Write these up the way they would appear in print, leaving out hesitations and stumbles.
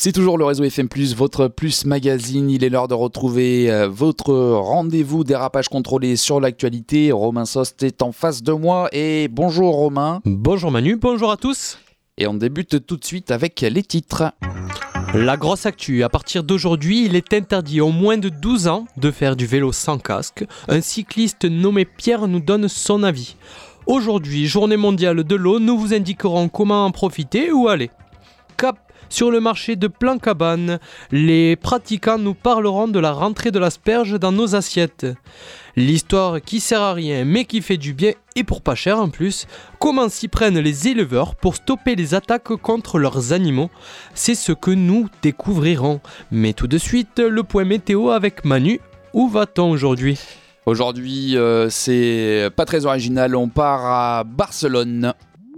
C'est toujours le réseau FM+, votre Plus Magazine. Il est l'heure de retrouver votre rendez-vous dérapage contrôlé sur l'actualité. Romain Sost est en face de moi et bonjour Romain. Bonjour Manu, bonjour à tous. Et on débute tout de suite avec les titres. La grosse actu, à partir d'aujourd'hui, il est interdit aux moins de 12 ans de faire du vélo sans casque. Un cycliste nommé Pierre nous donne son avis. Aujourd'hui, journée mondiale de l'eau, nous vous indiquerons comment en profiter ou aller. Cap sur le marché de Plan-Cabane, les pratiquants nous parleront de la rentrée de l'asperge dans nos assiettes. L'histoire qui sert à rien mais qui fait du bien et pour pas cher en plus. Comment s'y prennent les éleveurs pour stopper les attaques contre leurs animaux? C'est ce que nous découvrirons. Mais tout de suite, le point météo avec Manu. Où va-t-on aujourd'hui? Aujourd'hui, c'est pas très original, on part à Barcelone.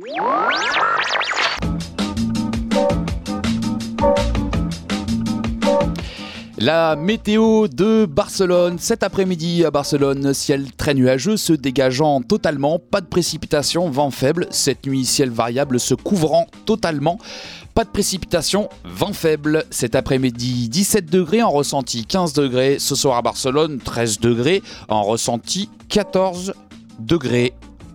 La météo de Barcelone, cet après-midi à Barcelone, ciel très nuageux se dégageant totalement, pas de précipitations, vent faible, cette nuit ciel variable se couvrant totalement, pas de précipitations, vent faible, cet après-midi 17 degrés en ressenti 15 degrés, ce soir à Barcelone 13 degrés en ressenti 14 degrés.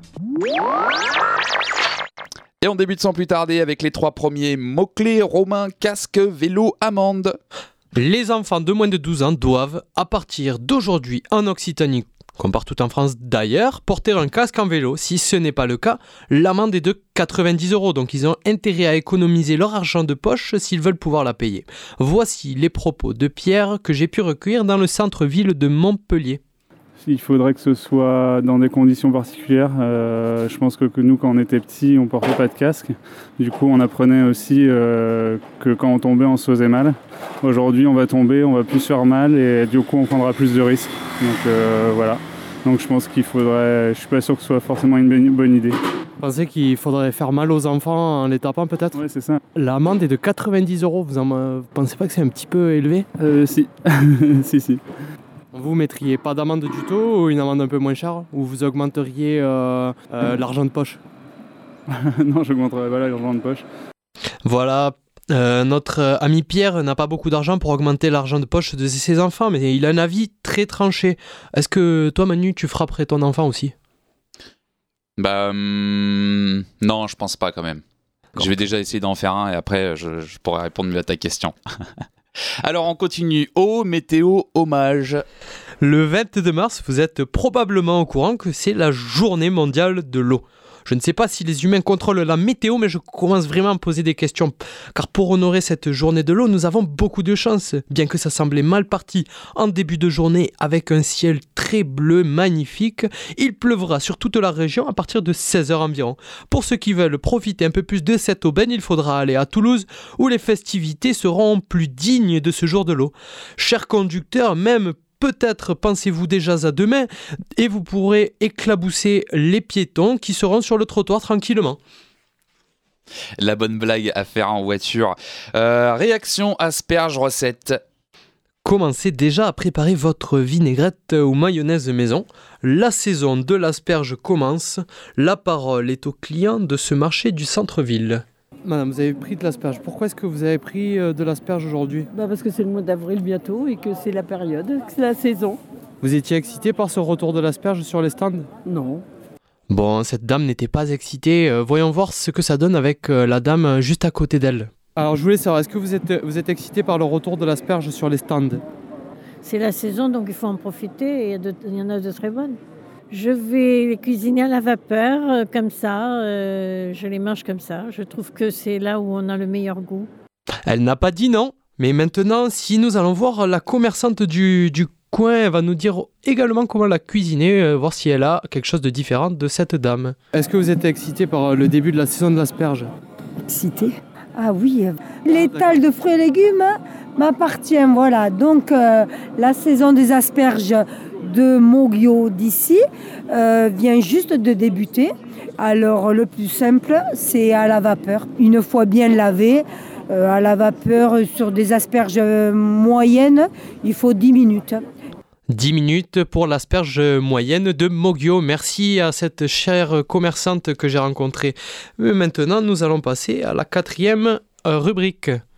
Et on débute sans plus tarder avec les 3 premiers mots-clés, Romain, casque, vélo, amende. Les enfants de moins de 12 ans doivent, à partir d'aujourd'hui en Occitanie, comme partout en France d'ailleurs, porter un casque en vélo. Si ce n'est pas le cas, l'amende est de 90 €. Donc ils ont intérêt à économiser leur argent de poche s'ils veulent pouvoir la payer. Voici les propos de Pierre que j'ai pu recueillir dans le centre-ville de Montpellier. Il faudrait que ce soit dans des conditions particulières. Je pense que nous, quand on était petits, on ne portait pas de casque. Du coup, on apprenait aussi que quand on tombait, on se faisait mal. Aujourd'hui, on va tomber, on va plus se faire mal et du coup, on prendra plus de risques. Donc voilà. Donc je pense qu'il faudrait... Je suis pas sûr que ce soit forcément une bonne idée. Vous pensez qu'il faudrait faire mal aux enfants en les tapant peut-être? Oui, c'est ça. L'amende est de 90 €. Vous pensez pas que c'est un petit peu élevé? Si. si. Vous mettriez pas d'amende du tout ou une amende un peu moins chère? Ou vous augmenteriez l'argent de poche? Non, j'augmenterais pas l'argent de poche. Voilà, notre ami Pierre n'a pas beaucoup d'argent pour augmenter l'argent de poche de ses enfants, mais il a un avis très tranché. Est-ce que toi Manu, tu frapperais ton enfant aussi? Non, je pense pas quand même. Je vais déjà essayer d'en faire un et après je pourrai répondre mieux à ta question. Alors on continue. Météo, hommage. Le 22 mars, vous êtes probablement au courant que c'est la journée mondiale de l'eau. Je ne sais pas si les humains contrôlent la météo, mais je commence vraiment à me poser des questions. Car pour honorer cette journée de l'eau, nous avons beaucoup de chance. Bien que ça semblait mal parti en début de journée avec un ciel très bleu magnifique, il pleuvra sur toute la région à partir de 16h environ. Pour ceux qui veulent profiter un peu plus de cette aubaine, il faudra aller à Toulouse où les festivités seront plus dignes de ce jour de l'eau. Chers conducteurs, même peut-être pensez-vous déjà à demain et vous pourrez éclabousser les piétons qui seront sur le trottoir tranquillement. La bonne blague à faire en voiture. Réaction asperge recette. Commencez déjà à préparer votre vinaigrette ou mayonnaise maison. La saison de l'asperge commence. La parole est aux clients de ce marché du centre-ville. Madame, vous avez pris de l'asperge. Pourquoi est-ce que vous avez pris de l'asperge aujourd'hui? Parce que c'est le mois d'avril bientôt et que c'est la période, que c'est la saison. Vous étiez excité par ce retour de l'asperge sur les stands? Non. Bon, cette dame n'était pas excitée. Voyons voir ce que ça donne avec la dame juste à côté d'elle. Alors je voulais savoir, est-ce que vous êtes excité par le retour de l'asperge sur les stands? C'est la saison, donc il faut en profiter et il y en a de très bonnes. Je vais les cuisiner à la vapeur, comme ça, je les mange comme ça. Je trouve que c'est là où on a le meilleur goût. Elle n'a pas dit non, mais maintenant, si nous allons voir la commerçante du coin, elle va nous dire également comment la cuisiner, voir si elle a quelque chose de différent de cette dame. Est-ce que vous êtes excité par le début de la saison de l'asperge? Excité? Ah oui, l'étal de fruits et légumes m'appartient, voilà. Donc la saison des asperges de Moguio d'ici vient juste de débuter. Alors le plus simple, c'est à la vapeur. Une fois bien lavé, à la vapeur sur des asperges moyennes, il faut 10 minutes. 10 minutes pour l'asperge moyenne de Moguio. Merci à cette chère commerçante que j'ai rencontrée. Maintenant, nous allons passer à la 4e rubrique.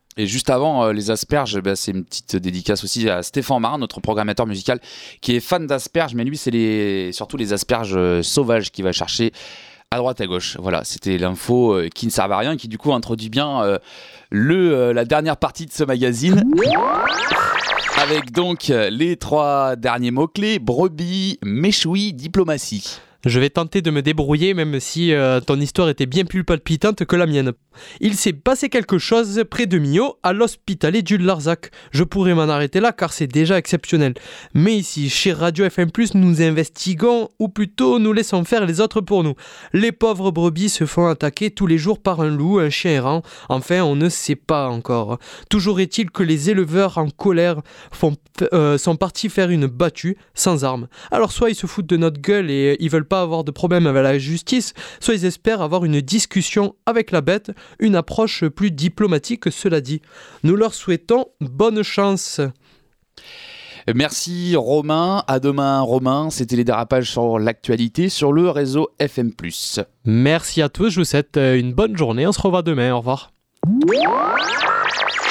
Et juste avant les asperges, c'est une petite dédicace aussi à Stéphane Marin, notre programmateur musical, qui est fan d'asperges, mais lui c'est surtout les asperges sauvages qu'il va chercher à droite à gauche. Voilà, c'était l'info qui ne servait à rien, qui du coup introduit bien la dernière partie de ce magazine. Avec donc les 3 derniers mots-clés, brebis, méchoui, diplomatie. Je vais tenter de me débrouiller, même si ton histoire était bien plus palpitante que la mienne. Il s'est passé quelque chose près de Millau, à l'hospitalet du Larzac. Je pourrais m'en arrêter là car c'est déjà exceptionnel. Mais ici, chez Radio FM+, nous investiguons, ou plutôt nous laissons faire les autres pour nous. Les pauvres brebis se font attaquer tous les jours par un loup, un chien errant. Enfin, on ne sait pas encore. Toujours est-il que les éleveurs en colère sont partis faire une battue sans armes. Alors soit ils se foutent de notre gueule et ils veulent pas avoir de problème avec la justice, soit ils espèrent avoir une discussion avec la bête, une approche plus diplomatique, cela dit. Nous leur souhaitons bonne chance. Merci Romain, à demain Romain, c'était les dérapages sur l'actualité sur le réseau FM+. Merci à tous, je vous souhaite une bonne journée, on se revoit demain, au revoir.